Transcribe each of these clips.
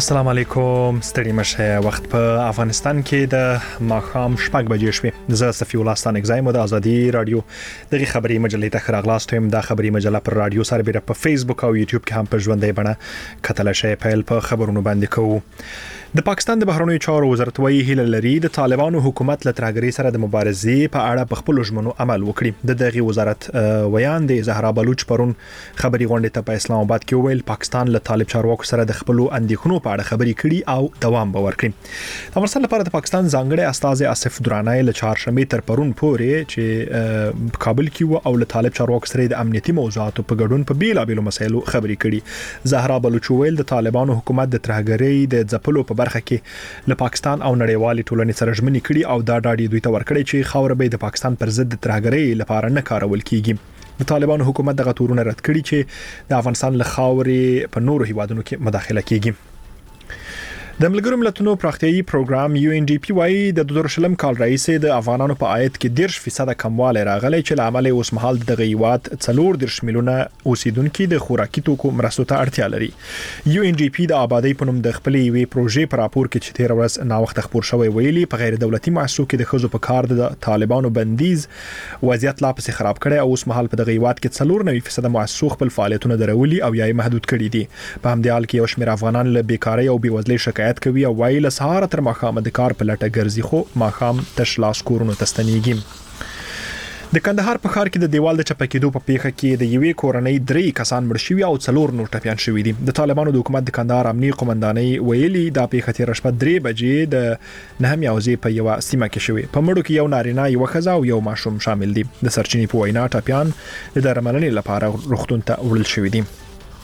السلام علیکم ستړي مشه وخت په افغانستان کې د ماخام شپږ بجې شوې زه صفی الله ستانک زایم د ازادي رادیو دغه خبري مجلې ته خراغلاست هم د خبري مجله پر رادیو سره بیره په فیسبوک او یوټیوب کې هم په ژوندۍ بڼه کتل شي پیل په خبرونو باندې کوو د پاکستان د بهرنیو چارو وزارت وایي هیله لري د طالبانو حکومت له ترهګرۍ سره د مبارزې په اړه په خپل ژمنو عمل وکړي د دغه وزارت ویان د زهرا بلوچ پرون خبري غونډه ته په اسلام آباد کې ویل پاکستان له طالب چارواکو سره د خپل اندېښنو په اړه خبري کړي او دوام به ورکړي د افغانستان لپاره د پاکستان ځانګړي استاذ آصف درانای له چهارشنبه تر پرون پورې چې په کابل کې او له طالب چارواکو سره د امنیتي موضوعاتو په ګډون په بیلابېلو مسایلو خبري کړي زهرا بلوچ ویل د طالبانو حکومت د ترهګرۍ د ځپلو په برخه کې له پاکستان او نړیوالې ټولنې سره ژمنې کړي او دا ډاډي دوی ته ورکړي چې خاور به د پاکستان پر ضد ترهګرۍ لپاره نه کارول کیږي د طالبانو حکومت دغه تورونه رد کړي چې د افغانستان له خاورې په نورو هیوادونو کې مداخله کیږي د ملګرو ملتونو پراختیایي پروګرام UNDP وايي د 2000 کال رئیس د افغانانو په عاید کې 10% کموالی راغلی چې له امله اوس مهال د غیوات 40 میلیونه اوسیدونکو د خوراکي توکو مرستو ته اړتیا لري UNDP د آبادی په نوم د خپلې وی پروژې پر راپور کې چې 13 ورځ نا وخت خبر شوی ویلي په غیر دولتي مؤسسو کې د خزو په کار د طالبانو بندیز وضعیت لا پسې خراب کړي او اوس مهال په غیوات کې 4% مؤسسو خپل فعالیتونه درولي او یا محدود کړي دي په همدې حال کې یو شمېر افغانان له بیکاری او بیوزلۍ شکایت کوي او وایي له سهار تر ماښام د کار په لټه ګرځي خو ماښام تش لاس کورونو ته ستنېږي د کندهار په ښار کې د دیوال د چپکېدو په پیښه کې د یوې کورنۍ 3 کسان مړ شوي او 4 نور ټپیان شوي دي د طالبانو د حکومت د کندهار امنیي قومندانۍ ویلي دا پیښه تیر شپه 3 بجې د نهم یوځې په یو سیمه کې شوې په مړو کې یو نارینه یو ښځه او یو ماشوم شامل دي د سرچینې په وینا ټپیان د درملنې لپاره روغتون ته وړل شوي دي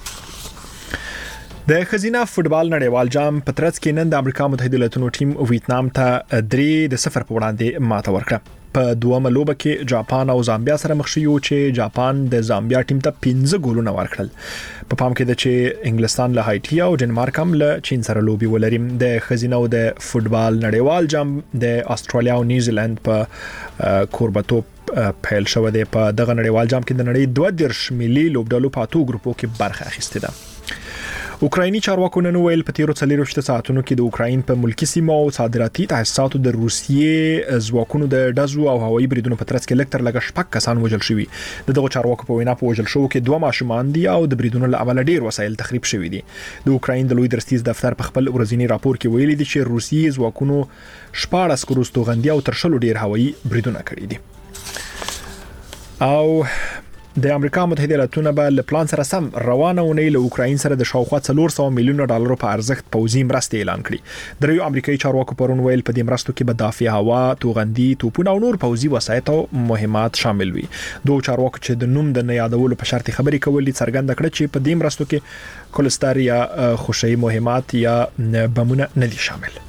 د خزینه فوتبال نړیوال جام په ترڅ کې نن د امریکا متحده ایالاتونو ټیم ویتنام ته 3-0 په وړاندې ماته ورکړه په دومره لوبه کې جاپان او زامبیا سره مخ شوي چې جاپان د زامبیا ټیم ته 15 ګولونه ورکړل په پام کې د چې انګلستان له هایټي او ډنمارک هم له چین سره لوبي ولري د خزینه او د فوتبال نړیوال جام د استرالیا او نیوزیلند په کوربتوب پیل شوه دی په دغه نړیوال جام کې د نړۍ 22 ملي لوبډلو په اتو ګروپو کې برخه اخیسته ده اوکرایني چارواکو نن ویل په تیرو 40 ساعتونو کې د اوکراین په ملکی سیمو او صادراتي تاسیساتو د روسیې ځواکونو د ډزو او هوایي بریدونو په ترڅ کې لکټر لګ شپږ کسان وژل شوي دغه چارواکو په وینا په وژل شو کې 2 ماشومان دي او د بریدونو له امله ډیر وسایل تخریب شوي دي د اوکراین د لوی درستیز دفتر په خپل ورځنی راپور کې ویلي دي چې روسیې ځواکونو 14 کروستوغندي او ترشلو ډیر هوایي بریدونه کړي دي او د امریکا متحده ایالاتونو به له پلان سره سم روانه ونې له اوکراین سره د شاوخوا 400 میلیون ډالر په ارزښت پوځي مرستې اعلان کړي دریو امریکایي چارواکو پرون ویل په دې مرستو کې به دافع هوا توغندي توپونه او نور پوځي وسایط او مهمات شامل وي دوه چارواکو چې د نوم د نه یادولو په شرط خبرې کولې څرګنده کړه چې په دې مرستو کې کولستر یا خوشي مهمات یا بمونه نه دي شامل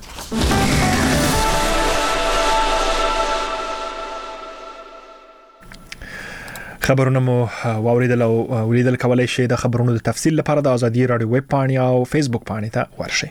خبرونه مو واوریدل او ولیدل کولای شئ د خبرونو د تفصیل لپاره د ازادي رادیو ویب پاڼې او فیسبوک پاڼې ته ورشئ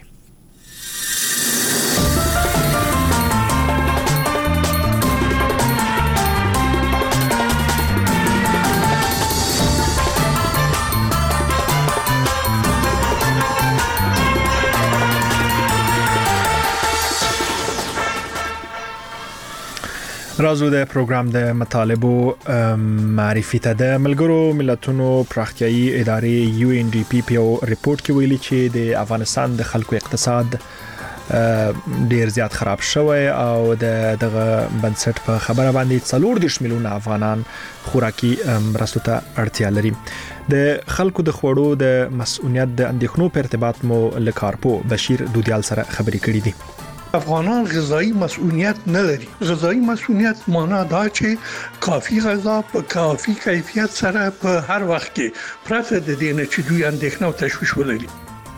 رازو د پروګرام د مطالبو معرفي ته د ملګرو ملتونو پراختیایي ادارې UNDP په ریپورت کې ویلي چې د افغانستان د خلکو اقتصاد ډیر زیات خراب شوی او دغه بنسټ په خبره باندې 40 میلیون افغانان خوراکي مرستو ته اړتیا لري د خلکو د خوړو د مسؤلیت د اندېښنو په ارتباط مو لکارپو بشیر دودیال سره خبرې کړې دي افغانان غذایی مسؤلیت نه لري غذایی مسؤلیت معنا دا چې کافی غذا په کافی کیفیت سره په هر وخت کې پرته د دې نه چې دوی اندېښنه او تشویش ولري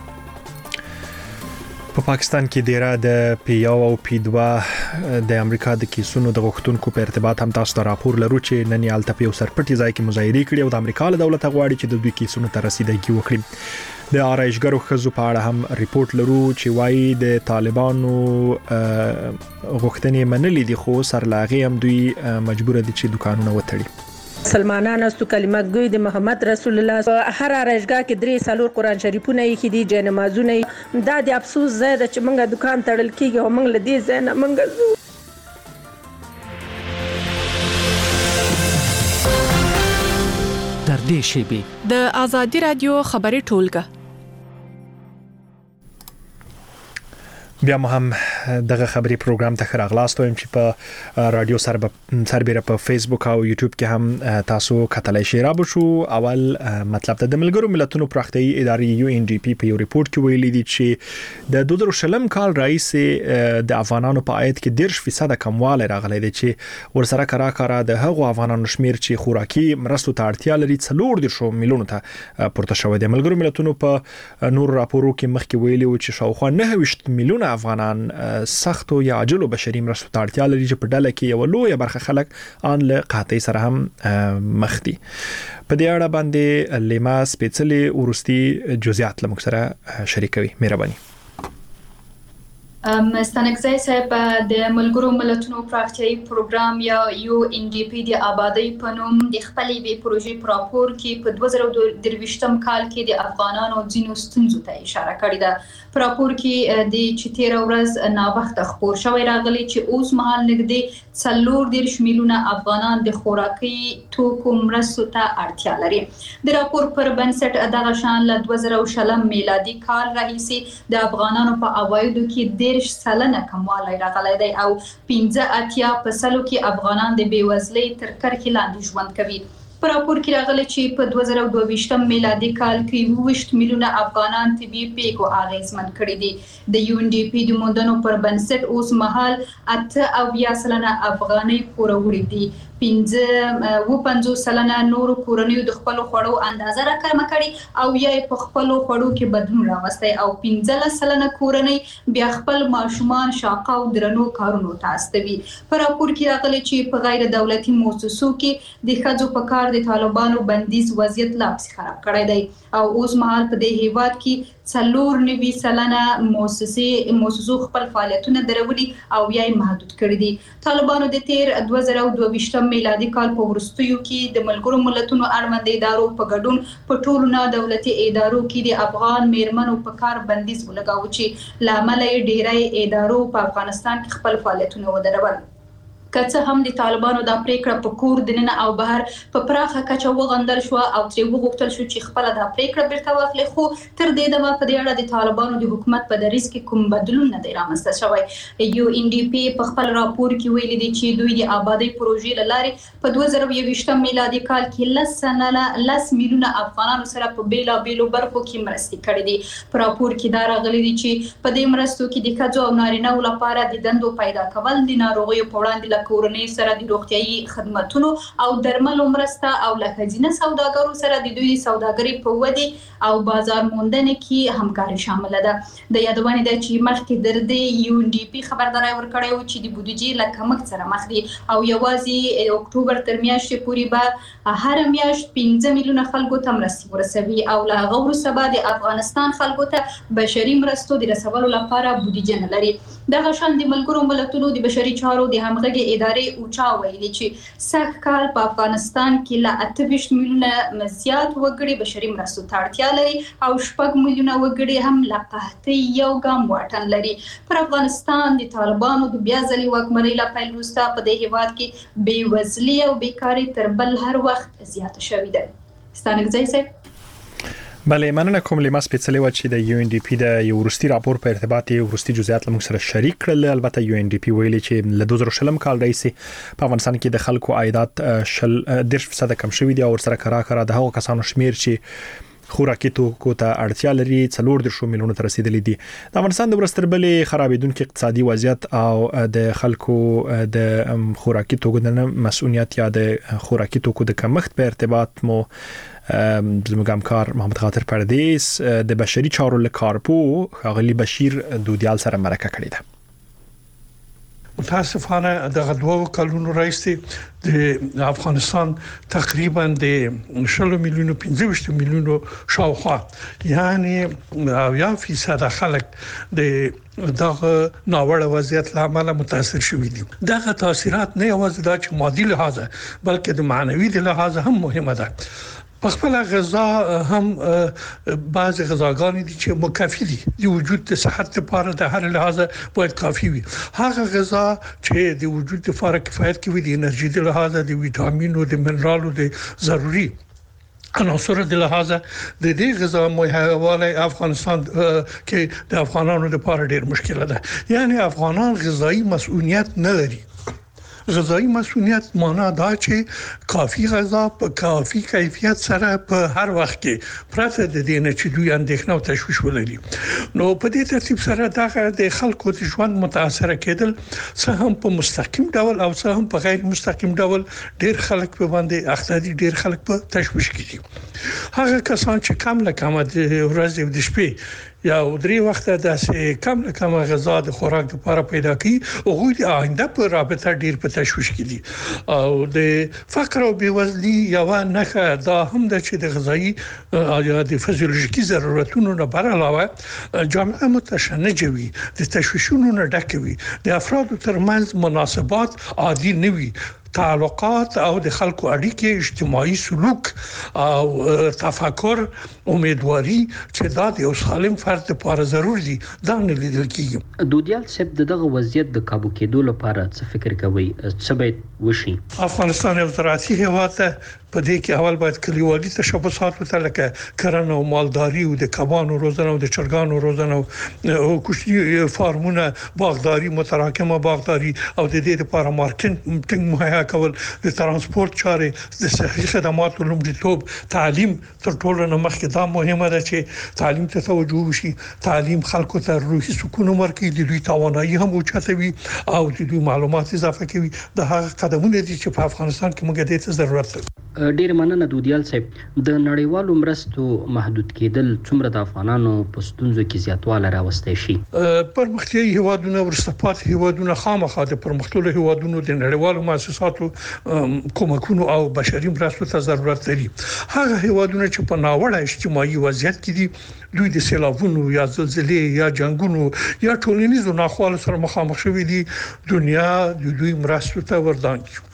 په پاکستان کې ډیره د پی1 او پی2 د امریکا د کیسونو د غوښتونکو په ارتباط هم تاسو ته راپور لرو چې نن یالته په سرپټي ځای کې مظاهره کړې او د امریکا له دولت غواړي چې د دوی کیسونو ته رسیدګي وکړي د آرایشګرو خزو په اړه هم ریپورت لرو چې وايي د طالبانو غوښتنې منلې دي خو سرلاغي هم دوی مجبور دي چې دکانونه وتړي مسلمانان استو کلمه ګوی د محمد رسول الله هر راشګه کې 3 قرآن شریفونه یې دي جن نمازونه دا د افسوس زیاده چې موږ دکان تړل کیږي او موږ لدی زنه موږ در دې شیبه د آزادی رادیو خبري ټولګه بیا هم دغه خبري پروګرام ته خراغلاست وایم چې په رادیو سربېره په فیسبوک او یوټیوب کې هم تاسو کتلای شئ. را بشو اول مطلب د ملګرو ملتونو پراختیایي ادارې UNDP په یو ریپورت کې ویلي دي چې د 2020 کال رئیس د افغانانو په عاید کې 10% کموالی راغلی دی چې ورسره کراکاره د هغو افغانانو شمیر چې خوراکي مرستو ته اړتیا لري 4 میلیونو ته پورته شوی دی. ملګرو ملتونو په نور راپورو کې مخکې ویلي و چې شاوخوا 9 میلیونه افغانان سختو یا عاجلو بشري مرستو ته اړتیا لري چې په ډله کې یو لوی برخه خلک ان له قحطۍ سره هم مخ دي. په دې اړه باندې لیما سپیڅلي ورستي جزئیات لمک سره شریکوي. مهرباني. ستانکزی صاحب د ملګرو ملتونو پراختیایي پروګرام یا UNDP د آبادی په نوم د خپلې به پروژې راپور کې په 2023 کال کې د افغانانو ځینو ستونزو ته اشاره کړې ده. په راپور کې د 14 ورځ ناوخته خبر شوی راغلی چې اوس مهال نږدې 4 میلیونه افغانان د خوراکي توکو مرستو ته اړتیا لري. د راپور پر بنسټ دغه شان له 2020 میلادي کال راهیسې د افغانانو په عوایدو کې 10% کموالی راغلی دی او 85% کې افغانان د بیوزلۍ تر کرښې لاندې ژوند کوي. په راپور کې راغلی چې په 2022 میلادي کال کې 20 میلیونه افغانان طبي پیښو اغیزمن کړي دي. د UNDP د موندنو پر بنسټ اوس مهال 88% افغانۍ پوروړي دي. 55% نورو کورنیو د خپل خوړو اندازه راکمه کړي او یا په خپل خوړو کې بدلون راوستي او 15% کورنۍ بیا خپل ماشومان شاقه او درنو کارونو ته استوي. په راپور کې راغلی چې په غیر دولتي مؤسسو کې د ښځو په کار د طالبانو بندیز وضعیت لا پسې خراب کړی دی او اوس مهال په دې هیواد کې 4% مؤسسو خپل فعالیتونه درولي او یا محدود کړي دي. طالبانو د تیر 2022 میلادي کال په وروستیو کې د ملګرو ملتونو اړوند ادارو په ګډون په ټولو نه دولتي ادارو کې د افغان میرمنو په کار بندیز ولګاوه چې لامل یې ډیری ادارو په افغانستان کې خپل فعالیتونه ودرول. که څه هم د طالبانو د پریکړه په کور دننه او بهر په پراخه کچه وغندل شو او ترې وغوښتل شو چې خپل د پریکړه بیرته واخلي، خو تر دې دمه په دې اړه د طالبانو د حکومت په دریځ کې کوم بدلون نه دی رامنځته شوی. UNDP په خپل راپور کې ویلي دي چې دوی د آبادی پروژې لارې په 2020 میلادي کال کې 10 میلیونه افغانانو سره په بیلابیلو برخو کې مرستې کړې دي. په راپور کې دا راغلي دي چې په دې مرستو کې د ښځو او نارینه‌و لپاره د دندو پیدا کول، د ناروغیو په وړاندې کورنۍ سره د روغتيایي خدماتونو او درملو مرسته او له ښځینه سوداګرو سره د دوی سوداګري په ودی او بازار موندنې کې همکاري شامل ده. د یادونه ده چې مخکې د UNDP خبرداري ورکړې و چې د بودیجې له کمښت سره مخ دي او یوازې اکتوبر تر میاشتې پورې به هر میاشت 15 میلیونه خلکو ته مرستې ورسوي او له هغه وروسته به د افغانستان خلکو ته بشري مرستو د رسولو لپاره بودیجه نه لري. دغه شان د ملګرو ملتونو د بشري چارو د همغږي ادارې اوچا ویلي چې سږ کال په افغانستان کې له 28 میلیونه زیات وګړي بشري مرستو ته اړتیا لري او 6 میلیونه وګړي هم له قحطۍ یو ګام واټن لري. پر افغانستان د طالبانو د بیا ځلې واکمنۍ له پیل وروسته په دې هیواد کې بېوزلي او بیکاري تر بل هر وخت زیاته شوې ده. ستانکزی صاحب. بله، مننه کوم. لیما سپیڅلي و چې د UNDP د یو ورستي راپور په ارتباط یو ورستي جزئیات لمو سره شریک کړل. البته UNDP ویلي چې له 2020 کال راهیسې په افغانستان کې د خلکو عایدات 10% کم شوی دی او ورسره کراکاره د هغو کسانو شمیر چې خوراکي توکو ته اړتیا لري 4 میلیونه ته رسیدلی دي. د افغانستان د ورستربلې خرابېدونکو اقتصادي وضعیت او د خلکو د خوراکي توکو د مسؤلیت یا د خوراکي توکو د کمښت په ارتباط مو زموږ همکار محمد خاطر پردیس د بشري چارو له کارپو ښاغلي بشیر دودیال سره مرکه کړې ده. متاسفانه دغه 2 کلونو راځي د افغانستان تقریبا د 15 میلیونو شاوخوا یعنی 90% خلک د دغه ناوړه وضعیت لامل متاثر شوي دي. دغه تاثیرات نه یوازې د مادي لحاظه بلکې د معنوي لحاظه هم مهمه ده. په خپل غذا هم بعض غذاګان دي چې مکفي دي د وجود د صحت لپاره د هر لحاظه باید کافي وي. هغه غذا چې د وجود لپاره کفایت کوي د انرژي د لحاظه د ویټامینونو د منرالو د ضروري عناصر د لحاظه د دې غذا مهیواله افغانستان کې د افغانانو لپاره ډیر مشکل ده. یعنی افغانان غذایی مسؤلیت نه لري. غذایی مسؤلیت معنا دا چې کافي غذا په کافي کیفیت سره په هر وخت کې پرته د دې نه چې دوی اندېښنه او تشویش ولري. نو په دې ترتیب سره دا د خلکو د ژوند متاثر کېدل څه هم په مستقیم ډول او څه هم په غیر مستقیم ډول ډیر خلک په باندې اخته دي، ډیر خلک په تشویش کې دي. هغه کسان چې کم له کم د ورځې او د شپې یا 3 وخت د کم له کم غذا د خوراک لپاره پیدا کی او غوړي د آینده په رابطه ډیر په تشویش کې دي او د فقر او بیوزلي یو نه دا هم د چې د غذایی یا د فزیولوژیکي ضرورتونو نه بر علاوه جامعه متشنجه وي، د تشویشونو نه ډکه وي، د افرادو ترمنځ مناسبات عادي نه وي، تعلقات او د خلکو اړیکې اجتماعي سلوک او تفکر امیدواري چې دا د یو سالم فرد لپاره ضروري دي دا نه لیدل کیږي. دودیال صاحب دغه وضعیت د کابو کېدو لپاره څه فکر کوي؟ څه باید وشي؟ افغانستان یو زراعتي هیواد ده، په دې کې اول باید کلیوالي تشبثات لکه کرنه او مالداري او د کبانو روزنه او د چرګانو روزنه او کوچني فارمونه باغداري متراکمه باغداري او د دې لپاره مارکیټینګ مهیا کول، د ترانسپورت چارې، د صحي خدماتو لومړیتوب، تعلیم تر ټولو نه مخکې دا مهمه ده چې تعلیم ته توجه وشي. تعلیم خلکو ته روحي سکون ورکړي، د دوی توانایي هم اوچتوي او د دوی معلومات اضافه کوي. د هغه قدمونه دي چې په افغانستان کې موږ د دې ضرورت لرو. ډیر مننه دودیال صاحب. د نړیوالو مرستو محدود کېدل څومره د افغانانو په ستونزو کې زیاتوالی راوستی شي؟ پرمختللي هیوادونه ورسته پاتې هیوادونه خامخا د پرمختللو هیوادونو د نړیوالو مؤسساتو کومکونو او بشري مرستو ته ضرورت لري. هغه هیوادونه چې په ناوړه اجتماعي وضعیت کې دي، دوی د سیلابونو یا زلزلې یا جنگونو یا ټولنیزو ناخوالو سره مخامخ شوي دي، دنیا د دوی مرستو ته وردان دي.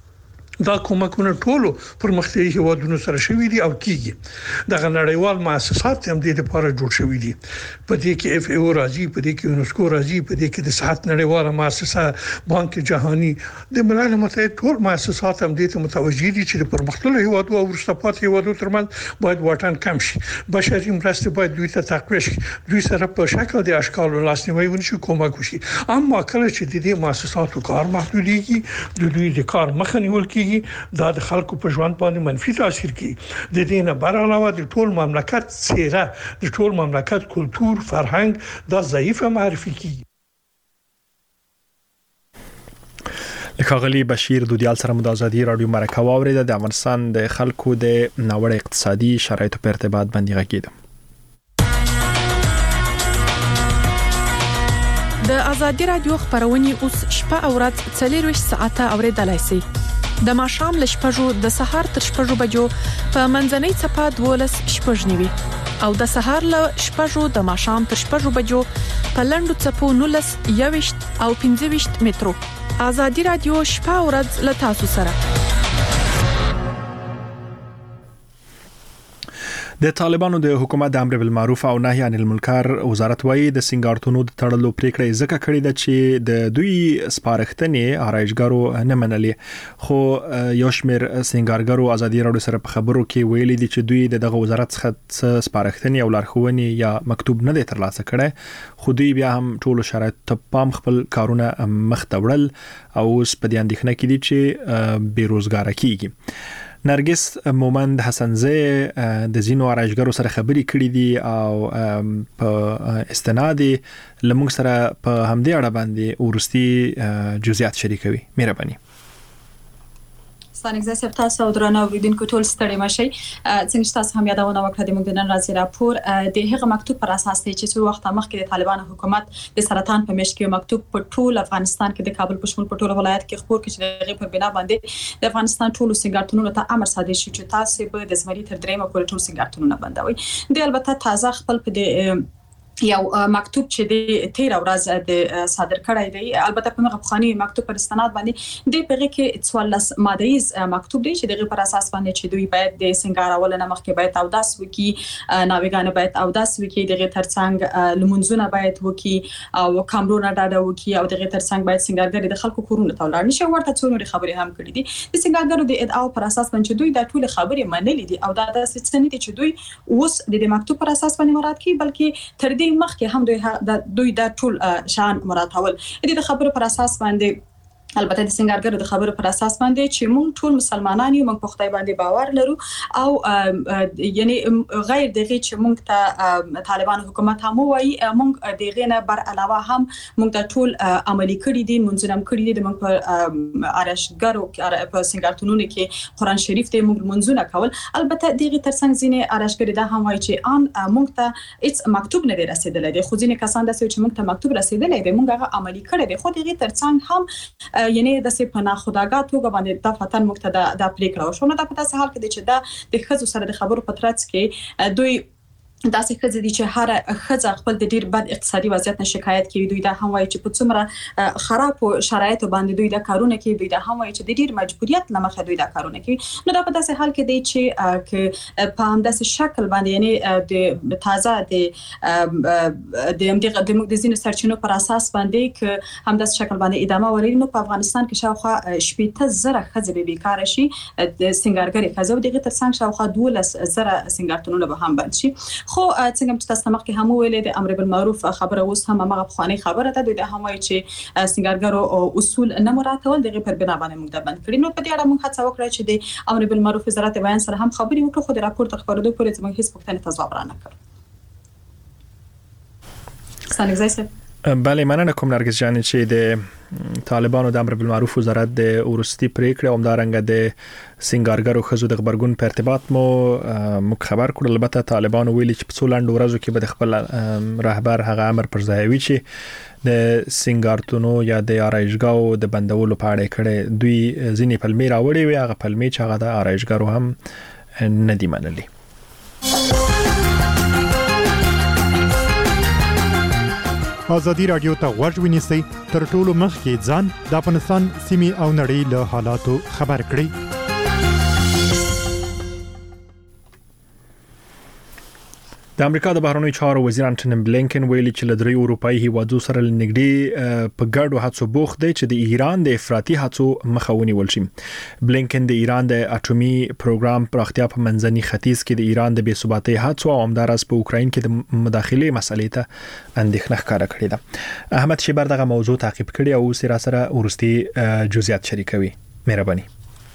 دا کومکونه ټولو پرمختللي هیوادونو سره شوي دي او کیږي. دغه نړیوال مؤسسات هم د دې لپاره جوړ شوي دي. په دې کې اف ای او راځي، په دې کې یونسکو راځي، په دې کې د صحت نړیواله مؤسسه، بانک جهانی، د ملل متحد ټول مؤسسات هم دې ته متوجي دي چې د پرمختللو هیوادونو او ورسته پاتې هیوادونو ترمنځ باید واټن کم شي. بشري مرستې باید دوی ته تقویه شي، دوی سره په شکل د اشکالو لاسنیوي ونشي، کومک وشي. اما کله چې د دې مؤسساتو کار محدوديږي، د دوی د کار مخه نیول کیږي، دا د خلکو په ژوند باندې منفي تاثیر کوي. د دې نه بر علاوه د ټول مملکت څیره، د ټول مملکت کلتور، فرهنګ دا ضعیفه معرفي کیږي. لکاغلی بشیر دودیال سره د ازادي رادیو مرکه واوریده د افغانستان د خلکو د ناوړه اقتصادي شرایطو په ارتباط باندې غږیده. د ازادي رادیو خبرونه اوس شپه او ورځ 24 ساعته اوریدلای شئ. د ماښام ل شپږو د سهار تر شپږو بجو په منځنۍ چپه 12 شپږنیوي او د سهار ل شپږو د ماښام تر شپږو بجو په لندو چپو 19 21 او 25 مترو. ازادي رادیو شپه او ورځ ل تاسو سره. د طالبانو د حکومت د امر بالمعروف او نهي عن المنکر وزارت وايي د سنگارتونو د تړلو پریکړه ځکه کړې ده چې د دوی سپارښتنې آرایشګرو نه منلې. خو یو شمېر سنگارګرو ازادي رادیو سره په خبرو کې ویلي دي چې دوی دغه وزارت څخه سپارښتنې او لارښوونې یا مکتوب نه دی ترلاسه کړی، خو دوی بیا هم ټولو شرایطو ته پام خپل کارونه مخ ته وړل او اوس په دې اندېښنه کې دي چې بیروزګاره کیږي. نرګس مومند حسنزی د زینو آرایشګرو سره خبرې کړې دي او په استناد لمونږ سره په همدې اړه باندې ورستي جزئیات شریکوي. مهرباني. ستانګزه صاحب تاسو درنه اوریدونکو ټول ستړي مشي څنګه تاسو هم یادونه وکړه د موږ د نن ورځې راپور د هغه مکتوب پر اساس دی چې څو وخت مخکې د طالبان حکومت د سرطان په مشکل مکتوب په ټول افغانستان کې د کابل په شمول په ټول ولایت کې خبر کړي چې د پر بنا باندې د افغانستان ټول سنگارتونونو ته امر صادر شي چې تاسو به د زمري تر درېمه پورې ټول سنگارتونونه بندوي د البته تازه خپل په یو مکتوب چې د 13 ورځ د صادر کړی دی البته په مغه بخاني مکتوب پر استناد باندې د پیغه کې 14 مادهیز مکتوب دی چې دغه پر اساس باندې چې دوی باید د سنگارول نه مخکې باید او داس وکي ناوګان باید او داس وکي دغه ترڅنګ لمونځونه باید وکي او کامرونه ډاډه وکي او دغه ترڅنګ باید سنگارګری د خلکو کورونه ته ولاړ نشي ورته څو نوري خبرې هم کړې دي د سنگارګرو د ادعا پر اساس باندې دوی د ټول خبرې منلې دي او دا د ستنې دي چې دوی اوس د مکتوب پر اساس باندې مراد کوي بلکې تر دې مخکې هم دوی د ټول شان مراتول د خبرو پر اساس باندې البته د سنگارګرو د خبرو پر اساس باندې چې موږ ټول مسلمانان یو موږ په خدای باندې باور لرو او یعنی غیر دغه چې موږ ته طالبان حکومت هم وایي موږ دغه نه بر علاوه هم موږ د ټول عملی کړی دي منځنم کړی دي موږ په ارشګرو په سنگارتونونو کې قران شریف ته موږ منځونه کول البته دغه ترڅنګ ځینې ارشګری دا هم وایي چې ان موږ ته هیڅ مکتوب نه رسیدلی دی خو ځینې کسان د چې موږ ته مکتوب رسیدلی دی موږ هغه عملی کړی دی خو دغه ترڅنګ هم یعنی د سپنا خداګات توګه باندې د فتن مقتدا د پریکړه شو نو د پتاسه حال کې چې دا د خزو سره د خبرو پترات کې دوی داسې خزه دي چې هر خزه خپل د ډیر بد اقتصادي وضعیت نه شکایت کوي دوی دا هم وایي چې په څومره خراب شرایط باندې دوی دا کارونه کوي دوی دا هم وایي چې د ډیر مجبوریت لمخه دوی دا کارونه کوي نو دا په داسې حال کې دی چې په همداسې شکل باندې یعنی د تازه د زینو سرچینو پر اساس باندې ک همداسې شکل باندې ادامه وري نو په افغانستان کې شاوخوا 18000 خزه به بیکار شي د سنگارګری خزه دغه ترڅنګ شاوخوا 12000 سنگارتونونه به هم بند شي خو څنګه چې تاسو مخکې هم ویلې د امر بالمعروف خبره اوس هم هغه بخوانی خبره ده د هم وایي چې سنگارګرو اصول نه مراتول دغه پر بنا باندې موږ د بند کړی نو په دې اړه موږ هڅه وکړه چې د امر بالمعروف وزارت بیان سره هم خبرې وکړو خو د راپور تر خبرېدو پورې زموږ هیڅ پوښتنه ته ځواب را نه کړ ستانګزای صاحب بله مننه کوم نرګس جان چې د طالبانو د امر بالمعروف وزارت د ورستي پریکړه همدارنګه د سنگارګرو خزو د خبرګون په ارتباط مو خبر کړل البته طالبانو ویلي چې په څو لاندو ورځو کې به د خپل رهبر هغه امر پر ځای وي چې د سنگارتونو یا د آرایشګاو د بندولو په اړه کړي دوی ځینې پلمې راوړي وي هغه پلمې چې هغه د آرایشګرو هم نه دی منلي ازادي رادیو ته غوږ ونیسئ تر ټولو مخکې ځان د افغانستان سیمې او نړۍ له حالاتو خبر کړئ د امریکا د بهرنیو چارو وزیر انټونی بلینکن ویلي چې له درې اروپאי هیوادو سره لنګډي په ګډو هڅو بوخت دی چې د ایران د افراطي هڅو مخه ونیول شي بلینکن د ایران د اټومي پروګرام پراختیا په منځني ختیځ کې د ایران د بې ثباتۍ هڅو او همدارس په اوکراین کې د مداخلې مسلې ته اندېښنه ښکاره کړې ده احمد شیبر دغه موضوع تعقیب کړي او سره ورستي جزئیات شریکوي مهرباني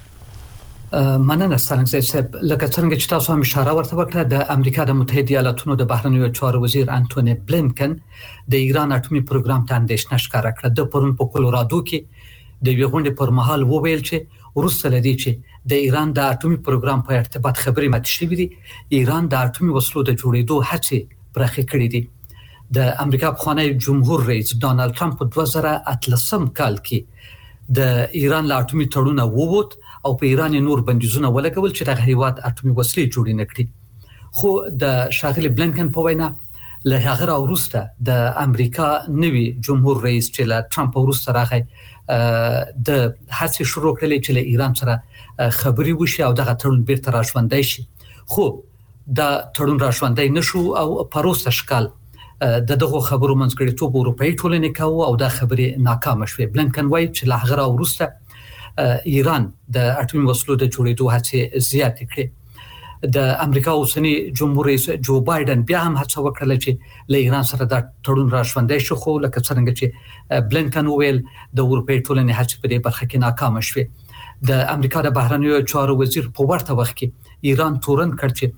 مننه ستانګزی صاحب لکه څنګه چې تاسو هم اشاره ورته وکړه د امریکا د متحده ایالاتونو د بهرنیو چارو وزیر انټونی بلینکن د ایران اټومي پروګرام ته اندېښنه ښکاره کړه د پرون په کولورادو کې د غونډې پر مهال وویل چې وروسته لدی چې د ایران د اټومي پروګرام په ارتباط خبرې مت شوې دي ایران د اټومي وسلو د جوړېدو هڅې پرخې کړې دي د امریکا پخوانی جمهور رئیس ډانلډ ټرمپ په 2018 کال کې د ایران له اټومي تړون ووت او په ایران نور بندیزونه ولګول چې د هیواد اټومي وسلې جوړې نه کړي خو د شاغلي بلینکن په وینا له هغه وروسته د امریکا نوي جمهور رئیس چې له ټرمپ وروسته راغی د هڅې شروع کړلې چې له ایران سره خبرې وشي او دغه تړون بیرته راژوندی شي خو دا تړون راژوندی نشو او پروسه شکل دغه خبرو منځګړیتوب اروپאי ټولنې کاوه او دا خبرې ناکامه شوه بلینکن وایي چې له هغه وروسته ایران د اټومي وسلو د جوړېدو هڅې زیاتې کړې د امریکا اوسنی جمهور رئیس جو بایدن بیا هم هڅه وکړه چې له ایران سره د تړون راژوندی شي خو لکه څنګه چې بلینکن ویل د اروپאי ټولنې هڅې په دې برخه کې ناکامه شوه د امریکا د بهرنیو چارو وزیر په ورته وخت کې ایران تورن کړ چې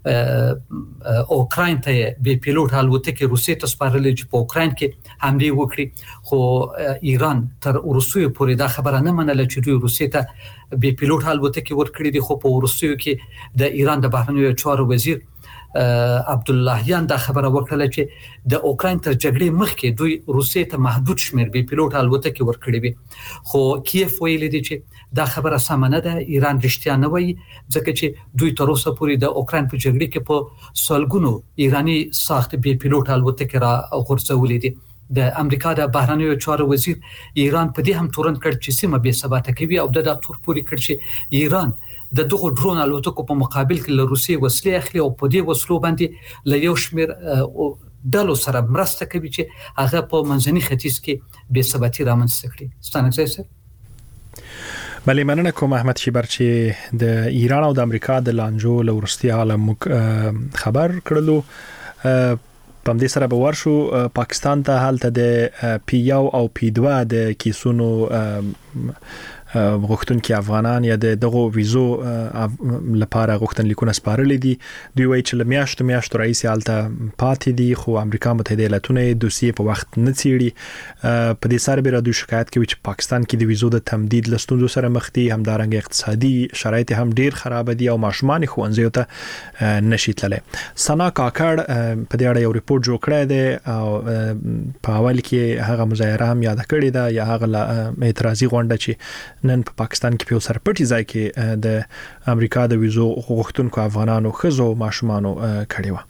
اوکراین ته بي پیلوټ الوتکې روسي ته سپارلې چې په اوکراین کې حمله وکړي خو ایران تر روسیې پورې دا خبره نه منله چې دوی روسي ته بي پیلوټ الوتکې ورکړي دي خو په روسیې کې د ایران د بهرنیو چارو وزیر عبداللهیان دا خبره وکړه چې د اوکراین تر جګړې مخکې دوی روسیې ته محدود شمیر بي پیلوټ الوتکې ورکړي وي خو کیف ویلي دي چې دا خبره سم نه ده ایران رښتیا نه وایي ځکه چې دوی تر اوسه پورې د اوکراین په جګړې کې په سلګونو ایرانی ساخت بي پیلوټ الوتکې را غورځولې دي د امریکا د بهرنیو چارو وزیر ایران په دې هم تورن کړ چې سیمه به ثبات کوي او د تور پوري کړ چې ایران د دغه ډرون الوتکو په مقابل کې له روسي وسلې اخلي او په دې وسلو باندې له یو شمیر ډلو سره مرسته کوي چې هغه په منځني ختیځ کې به ثباتي رامنځته کړي ستانګزای سره بلې مننه کوم احمد شیبر چې د ایران او د امریکا د لانجو لورستي عالم خبر کړلو په دې سره به ورشو پاکستان ته حالت د پی1 او پی2 د کیسونو غوښتونکي افغانان یا دغه ویزو لپاره غوښتنلیکونه سپارلې دي دوی وایي چې میاشتو رئیس حالت پاتې دي خو امریکا متحده ایالاتونه دوسیه په وخت نه څیړي په دې سره به دوی شکایت کوي چې پاکستان کې د ویزو د تمدید لستونزو سره مخ دي همدارنګ اقتصادي شرایط هم ډیر خراب دي او ماشومان ښوونځیو ته نشي تللی سنا کاکړ په دې اړه یو ریپورت جوړ کړی دی او په اول کې هغه مظاهره هم یاد کړې ده یا هغه اعتراضي غونډه چې نن په پاکستان کې په سرپټي ځای کې د امریکا د ویزو غوښتونکو افغانانو خزو ماشومانو کړي و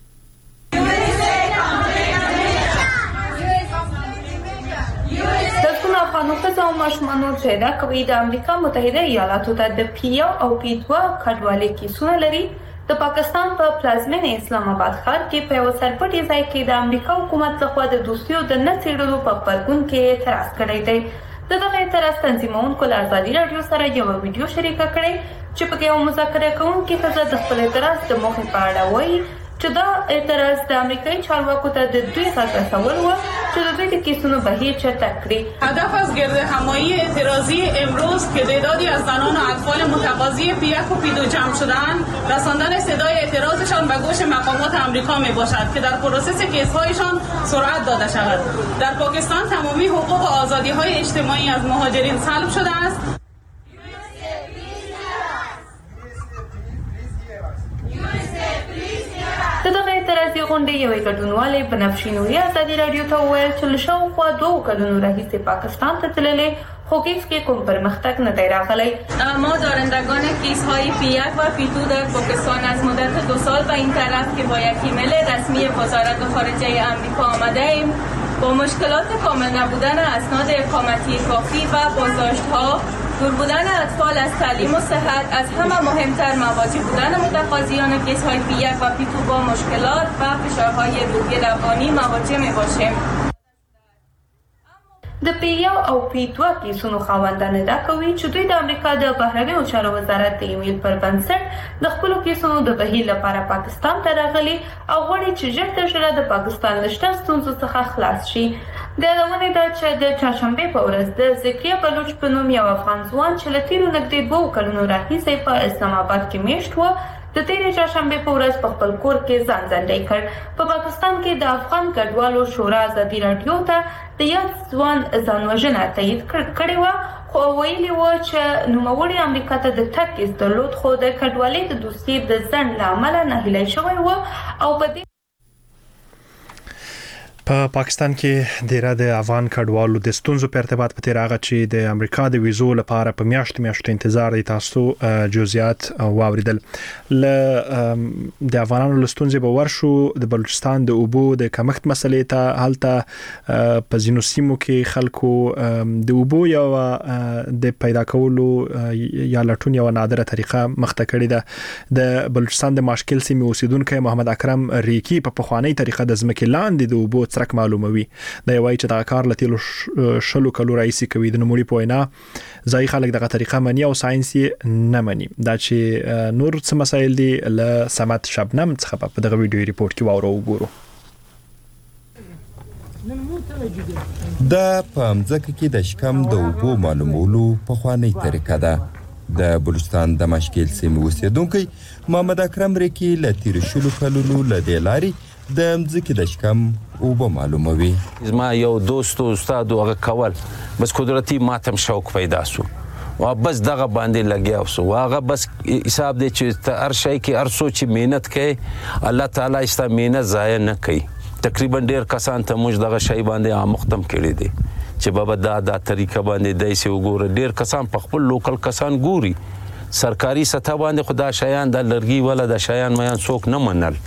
افغانو خزو ماشومانو چې دا کوي د امریکا متحده ایالاتو ته د پی1 او پی2 کډوالۍ کیسونه لري د پاکستان په پلازمینه اسلام آباد ښار کې په سرپټي ځای کې د امریکا حکومت لخوا د دوستیو د نڅېړلو په خبرګون کې اعتراض کړی دی دغه اعتراض تنظیمونکو له ازادي رادیو سره یو ویډیو شریک کړی چې په کې یو مذاکره کوونکي ښځه د خپل اعتراض د موخې په اړه وایي چې دا اعتراض د امریکایي چارواکو ته د دوی غږ رسول و چې د دوی د کیسونو بهیر چټک کړي هدف از گردهمایی اعتراضی امروز که تعدادی از زنان و اطفال متقاضی پی1 و پی2 جمع شدند رساندن صدای اعتراضشان به گوش مقامات آمریکا میباشد که در پروسس کیس‌هایشان سرعت داده شود در پاکستان تمامی حقوق و آزادی‌های اجتماعی از مهاجرین سلب شده است دغه اعتراضي غونډې یوې ګډونوالې بنفشي نوري ازادي رادیو ته وویل چې له شاوخوا 2 کلونو راهیسې پاکستان ته تللې خو هیڅ کې کوم پرمختګ نه دی راغلی ما دارندگان کیس‌های پی1 و پی2 در پاکستان از مدت 2 سال به این طرف که با یک ایمیل رسمی وزارت خارجه آمریکا آمده ایم با مشکلات کامل نبودن اسناد اقامتی کافی و بازداشت‌ها دور بودن اطفال از تعلیم و صحت از همه مهمتر مواجه بودن متقاضیان کیس‌های پی1 و پی2 با مشکلات و فشارهای روحی روانی مواجه می‌باشیم د پی1 او پی2 کیسونو خاوندان دا کوي چې دوی د امریکا د بهرنیو چارو وزارت د ایمیل پر بنسټ د خپل کیسونو د بهیر لپاره پاکستان ته راغلي او غواړي چې ژر تر ژره د پاکستان لشته ستونزو څخه خلاص شي د لومړي د چهارشنبه په ورځ د ذکریا بلوچ په نوم یو افغان ځوان چې له تیرو نږدې 2 کلونو راهیسې په اسلام آباد کې میشت و د تیرې چهارشنبه په ورځ په خپل کور کې ځان ځنډی کړ په پاکستان کې د افغان کډوالو شورا ازادي رادیو ته د یاد ځوان ځانوژنه تایید کړې و خو ویلي و چې نوموړی امریکا ته د تګ از درلود خو د کډوالۍ د دوستۍ د ځنډ له امله ناهیلی شوی و او په دې په پاکستان کې د افغان کډوالو د ستونزو په ارتباط په تیر هغه چې د امریکا د ویزو لپاره په میاشتو انتظار دي تاسو جزئیات واوریدل ل د افغانانو لستونزې به ورشو د بلوچستان د اوبو د کمښت مسلې ته حالته په زینو سیمو کې خلکو د اوبو یو د پیدا کولو یا لټون یو نادره طریقه مخته کړې ده د بلوچستان د ماشکل سیمې اوسیدونکو محمد اکرم ریکی په پخوانی طریقه د ځمکې لاندې د اوبو ترک معلوموي دا یوای چې دا کار لته شلو کلو رئیس کوي د نموړي پوینا ځای خلک دغه طریقه مني او ساينس نه مني دا چې نور څه مسایل دي ل سمات شبنم څخه په دغه ویډیو ریپورت کې واورو وګورو دا په ځکه کې د شکم د اوبو معلومولو په خواني طریقه ده د بلوچستان د مشکل سیمې اوسیدونکي محمد اکرم ریکی له تیر شلو کلونو له دې لارې د مځکې د شکم اوبه معلوموي. زما یو دوست او استاد هغه کول بس قدرتي ماتم شوق پیدا سو او بس دغه باندې لګیا وسو هغه بس حساب دی چې هر شي کې هر سوچ مهنت کوي الله تعالی استا مهنت ضایع نه کوي. تقریبا ډیر کسان ته موږ دغه شی باندې آمختم کړی دي چې بابا دا طریقه باندې دایسه وګوره. ډیر کسان په خپل لوکل کسان ګوري سرکاري سطح باندې خدا شایان د لرګي ولا د شایان میان څوک نه منل.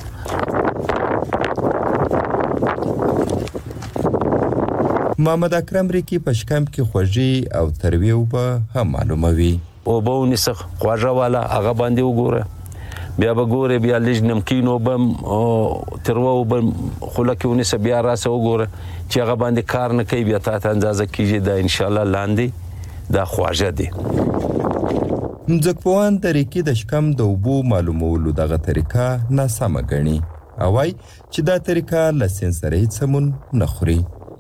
محمد اکرم ریکی په شکم کې خوږی او تروي وبه هم معلوموي. او به ونسخ خوږه والا هغه باندې وګوره بیا به ګوره بیا لږ نمکین وبه تروه وبه خوله کې ونسه بیا راسه وګوره چې هغه باندې کار نه کوي بیا تا ته اندازه کیږي دا انشاءالله لاندې دا خواږه دی. مځکپوهان د ریکې د شکم د اوبو معلومولو دغه طریقه ناسمه ګڼي او وایي چې دا طریقه له ساینس سره هیڅ سمون نه خوري.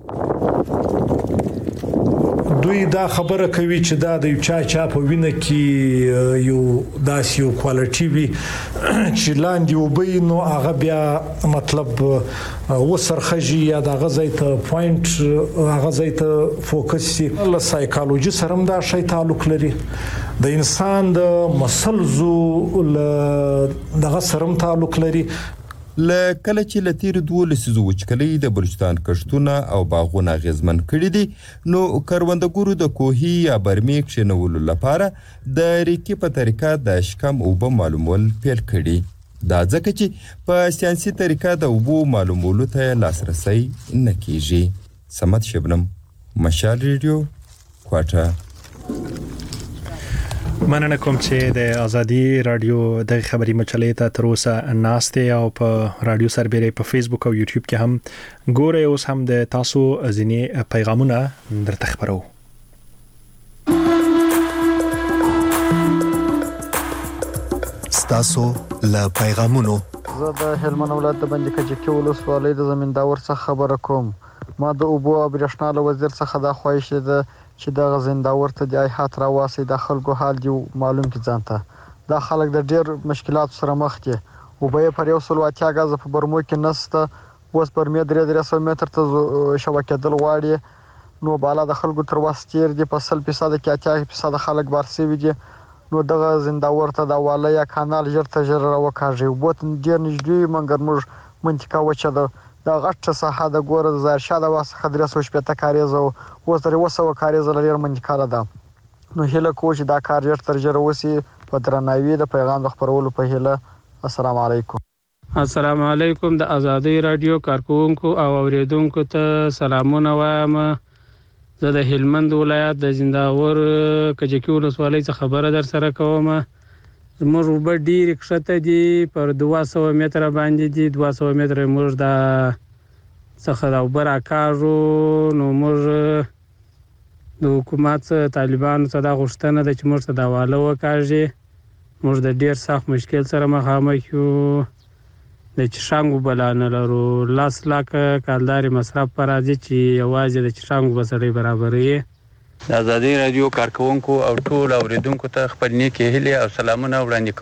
دوی دا خبره کوي چې دا د چا په وینه کې یو داسې یو کوالټي وي چې لاندې وبې نو هغه بیا مطلب وسرخجي یا د غزای ته پوینټ هغه ځای ته فوکس شي. له سایکالوژي سره هم دا شی تعلق لري د انسان د مسلزو له دغه سره تعلق لري. کله چې له تیر 2 لسیزو وچکلۍ د بلوچستان کښتونه او باغونه اغیزمن کړي دي نو کروندګرو د کوهي یا برمې کښېنولو لپاره د ریکې په طریقه د شکم اوبه معلومول پیل کړي. دا ځکه چې په ساینسي طریقه د اوبو معلومولو ته لاسرسی نه کیږي. سمت شبنم، مشال ریډیو، کوټه. مننه کوم چې د ازادي رادیو د خبري مچلې ته تر اوسه ناشته او په رادیو سربېره په فیسبوک او یوټیوب کې هم ګوره. اوس هم د تاسو ځینې پیغامونه درته خبرو. تاسو له پیغامونو زه د هلمند ولایت د بندي کجکي ولسوالۍ د زمینداور څخه خبره کوم. ما د اوبو او برېښنا له وزیر څخه دا خواهش ده چې د زمینداور ته د ایحات راواسي د خلکو حال دی معلوم کی ځانته. دا خلک د ډیر مشکلات سره مخ دي. او به پر 180 غاز په برمو کې نسته اوس پر 300 متر ته شبکه دل واړي نو بالا د خلکو تر واستیر دي په 100% کې 80% خلک بارسي دي. نو دغه زمینداور ته د واله یا کانال ژر راوکاږي. بوت ډیر نږدې منګر موږ منطقه وچه ده دا غټه ساحه د ګوره د زرشاد واسه خدره سو شپته کاریزو اوس درې وسو کاریزو لري منطقه ده. نو هله کوچ دا کار ژر تر ژر وسی په درناوي د پیغام خبرولو په هله. السلام علیکم. السلام علیکم. د ازادي رادیو کارکونکو او اوریدونکو ته سلامونه وایم. زه د هلمند ولایت د زمینداور کجکي ولسوالۍ څخه خبره در سره کوم. موږ وب ډیر کښته دي پر 200 متره باندې دي 200 متره موږ د څخه د اوبر اکاژو. نو موږ د حکومت طالبانو ته دا غوښتنه ده چې موږ ته د واله وکاږي. موږ د ډیر سخت مشکل سره مخامخ یو د چشانګو بلانه لرو 10 لک کالداري مصرف پر راځي چې یوازې د چشانګو بسړي برابرې. د ازادي رادیو کارکونکو او ټول اوریدونکو ته خپل نیکی هیله او سلامونه وړاندې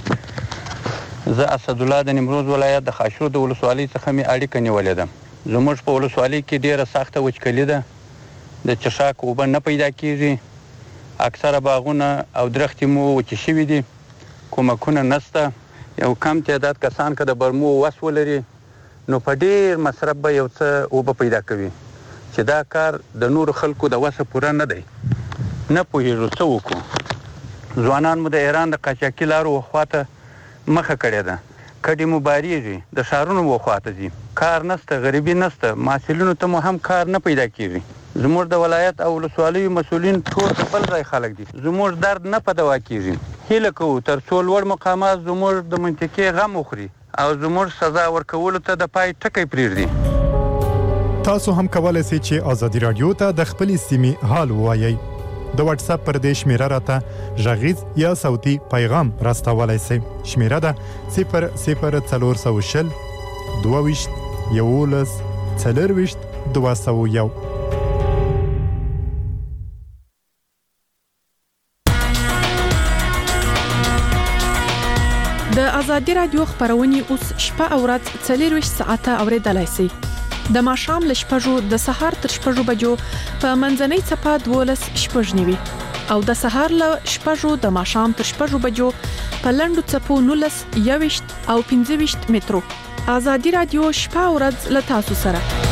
کوم. زه اسد الله د نیمروز ولایت د خاشرود ولسوالۍ څخه می اړیکه نیولې ده. زموږ په ولسوالۍ کې ډیره سخته وچکلي ده. د چشاک اوبه نه پیدا کیږي. اکثره باغونه او درختې مو وچ شوي دي. کومکونه نسته. یو کم تعداد کسان که د برمو وس ولري نو په ډیر مصرف به یو څه اوبه پیدا کوي چې دا کار د نور خلکو د وسه پوره نه دی. نه پوهیږو څه وکړو. ځوانان مو د ایران د قاچاقي لارو وخواته مخه کړې ده. کډې مو باریږي د ښارونو وخواته ځي. کار نسته، غریبي نسته، محصلینو ته مو هم کار نه پیدا کیږي. زموږ د ولایت او ولسوالیو مسؤلین ټول بل ځای خلک دي. زموږ درد نه په دوا کیږي. هیله کوو تر څو لوړ مقامات زموږ د منطقې غم وخوري او زموږ سزا ورکولو ته د پای ټکی پرېږدي. تاسو هم کولای شئ چې ازادي رادیو ته د خپل سیمې حال ووایي. د واتس اپ پر دې شمیره راته ژغیز یا صوتي پیغام راستولای شئ. شمیره ده 00420 22 11 40 201. د ازادي رادیو خبرونه اوس شپه او ورځ 24 ساعته اوریدلای شئ د ماښام ل شپږو د سهار تر شپږو بجو په منځنۍ چپه 12 شپږنیوي او د سهار ل شپږو د ماښام تر شپږو بجو په لندو چپو 19 21 او 25 مترو ازادي رادیو شپه او ورځ ل تاسو سره